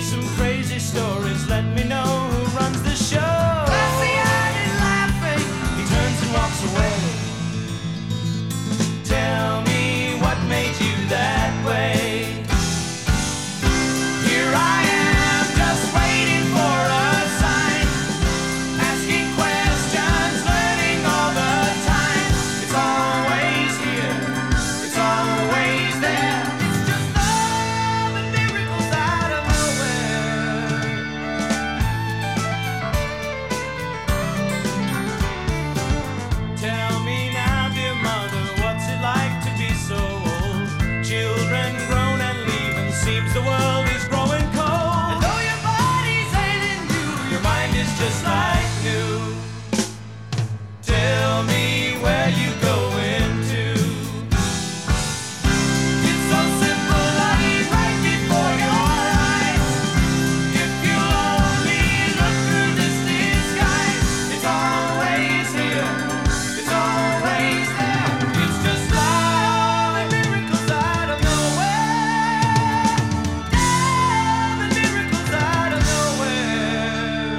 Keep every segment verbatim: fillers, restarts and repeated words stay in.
some crazy stories. Let me know who runs the show. Glassy-eyed and laughing, he turns and walks away. Tell me what made you that way. Here I am, just waiting for a sign, asking questions, learning all the time. It's always here, it's always there. It's just love and miracles out of nowhere. Tell me now, dear mother, what's it like to be so old? Children grown and leaving, seems the world is growing cold. And though your body's ailing you, your mind is just like new. Tell me where you going to. It's so simple, lying right before your eyes. If you only look through this disguise, it's always here, it's always there. It's just love and miracles out of nowhere. Love and miracles out of nowhere.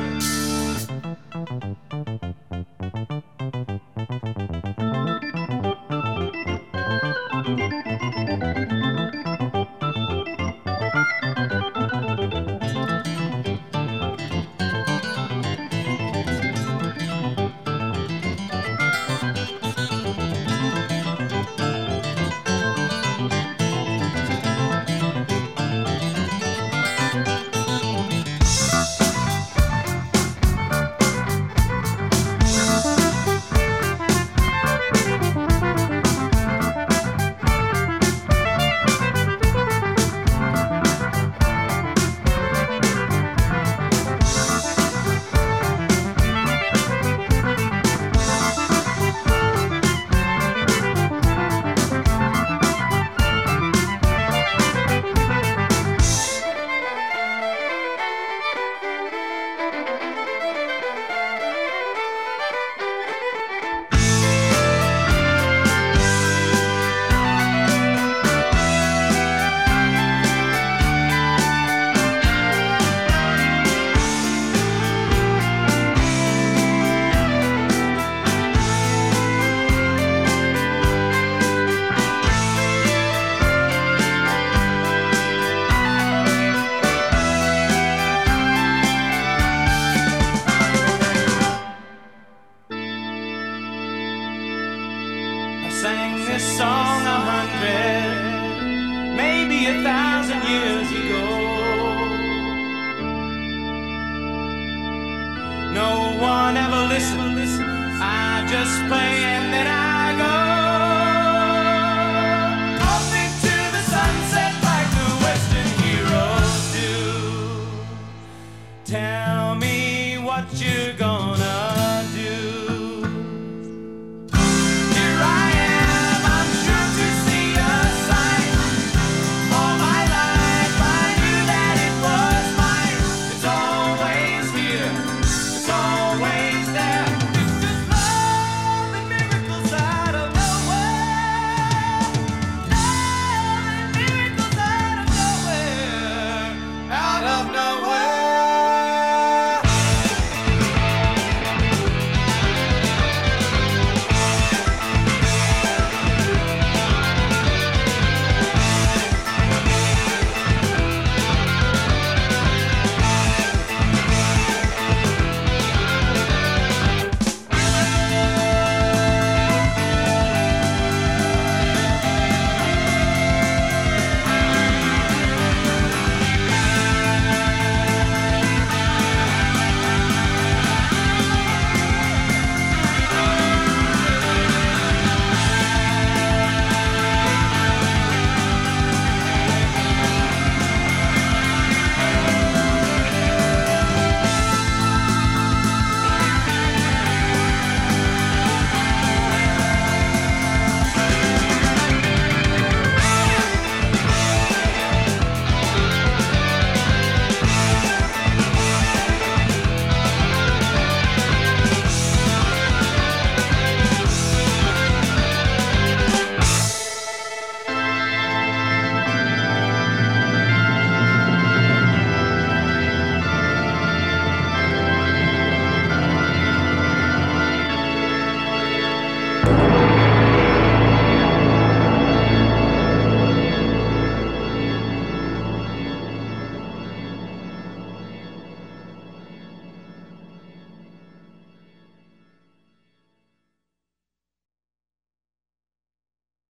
I sang this song a hundred, maybe a thousand years ago. No one ever listened. I just play and then I